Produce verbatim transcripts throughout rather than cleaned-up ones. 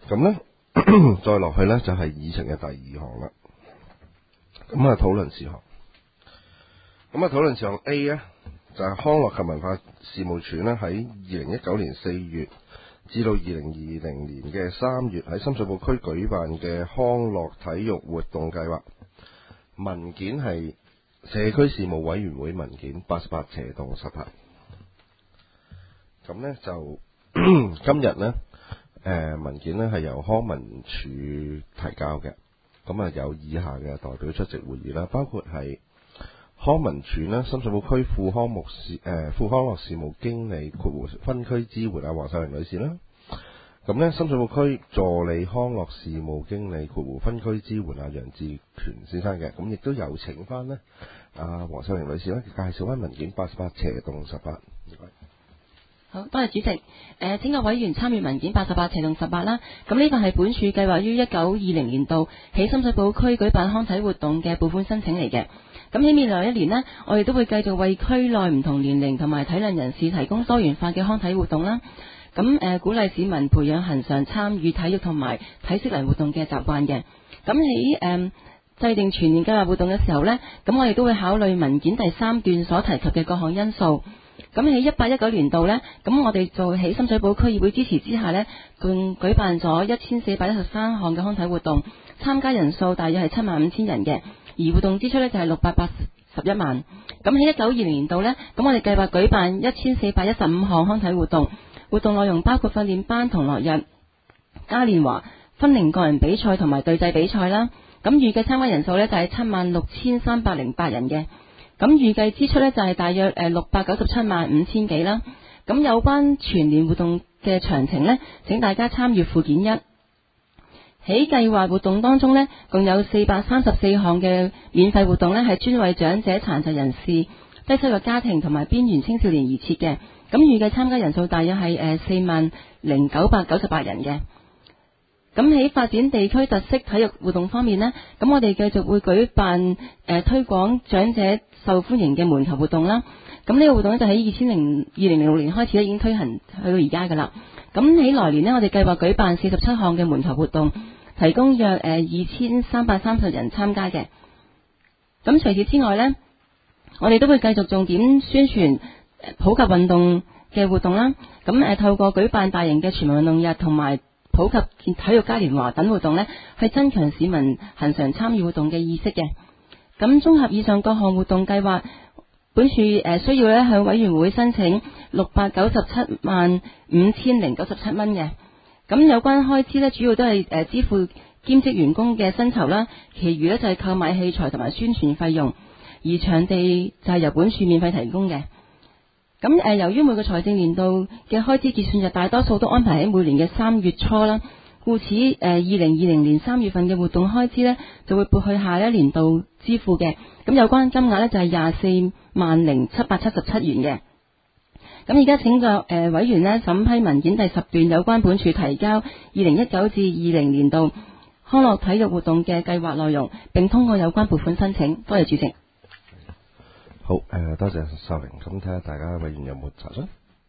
咁咧再落去咧就係議程嘅第二項啦。咁啊討論事項。咁啊討論事項 A 咧就係康樂及文化事務署咧喺二零一九年四月至到二零二零年嘅三月喺深水埗區舉辦嘅康樂體育活動計劃文件係社區事務委員會文件八十八斜洞十八。咁呢就今日呢，誒、呃、文件呢係由康文署提交嘅。咁啊有以下嘅代表出席會議啦，包括係康文署呢深水埗區副康目事誒、呃、副康樂事務經理括弧分區支援啊黃秀玲女士啦。咁呢深水埗區助理康樂事務經理括弧分區支援啊楊志權先生嘅。咁亦都有請翻呢啊黃秀玲女士呢介紹翻文件八十八斜洞十八。 好，多謝主席。誒、呃，請各委員參與文件八十八斜洞十八啦。咁呢份係本署計劃於一九二零年度喺深水埗區舉辦康體活動嘅撥款申請嚟嘅。咁喺未來一年呢，我哋都會繼續為區內唔同年齡同埋體能人士提供多元化嘅康體活動啦。咁誒、呃，鼓勵市民培養恆常參與體育同埋體適能活動嘅習慣嘅。咁喺誒制定全年計劃活動嘅時候呢，咁我哋都會考慮文件第三段所提及嘅各項因素。咁喺一八一九年度呢，咁我哋就喺深水埗區議會支持之下呢，共舉辦咗一千四百一十三項嘅康體活動，參加人數大約係七萬五千人嘅，而活動支出呢就係六百八十一萬。咁喺一九二零年度呢，咁我哋計劃舉辦一千四百一十五項康體活動，活動內容包括訓練班同樂日、嘉年華、分齡個人比賽同埋隊際比賽啦。咁預計參加人數呢就係七萬六千三百零八人嘅。咁預計支出呢就係大約誒六百九十七萬五千幾啦。咁有關全年活動嘅詳情呢，請大家參閱附件一。喺計劃活動當中呢，共有四百三十四項嘅免費活動呢係專為長者、殘疾人士、低收入家庭同埋邊緣青少年而設嘅。咁預計參加人數大約係誒四萬零九百九十八人嘅。咁喺發展地區特色體育活動方面呢，咁我哋繼續會舉辦誒、呃、推廣長者受歡迎嘅門球活動啦。咁呢個活動咧就喺二千零二零零六年開始咧已經推行去到而家噶啦。咁喺來年呢，我哋計劃舉辦四十七項嘅門球活動，提供約誒二千三百三十人參加嘅。咁除此之外呢，我哋都會繼續重點宣傳普及運動嘅活動啦。咁誒、呃、透過舉辦大型嘅全民運動日同埋普及體育嘉年華等活動呢，去增強市民恆常參與活動嘅意識嘅。咁綜合以上各項活動計劃，本署誒需要咧向委員會申請六百九十七萬五千零九十七蚊嘅。咁有關開支呢，主要都係誒支付兼職員工嘅薪酬啦，其餘呢就係購買器材同埋宣傳費用，而場地就係由本署免費提供嘅。咁誒，由於每個財政年度嘅開支結算日大多數都安排喺每年嘅三月初啦，故此誒二零二零年三月份嘅活動開支呢，就會撥去下一年度支付嘅。咁有關金額呢，就係廿四萬零七百七十七元嘅。咁而家請個誒委員呢審批文件第十段有關本署提交二零一九至二零年度康樂體育活動嘅計劃內容，並通過有關撥款申請。多謝主席。 好，誒、呃，多謝秀玲。咁睇下大家委員有冇查詢？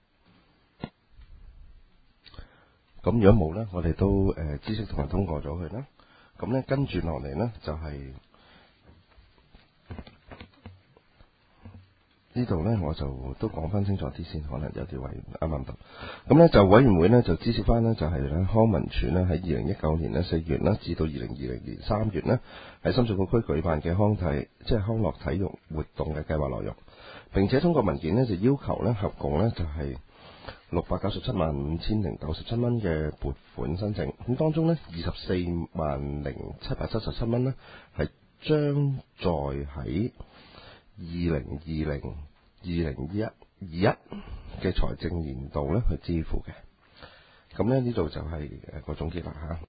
咁如果冇呢，我哋都誒知悉同埋通過咗佢啦。咁呢，跟住落嚟呢，就係、是、呢度呢，我就都講翻清楚啲先，可能有啲位啱啱到。咁呢，就委員會呢，就知悉翻呢，就係咧康文署呢，喺二零一九年呢四月啦，至到二零二零年三月呢，喺深水埗區舉辦嘅康體即係康樂體育活動嘅計劃內容，並且通過文件呢，就要求呢合共呢，就係六百九十七萬五千零九十七蚊嘅撥款申請。咁當中呢，二十四萬零七百七十七蚊呢，係將在喺二零二零、二零二一、二一嘅財政年度咧去支付嘅。咁咧呢度就係誒個總結啦嚇。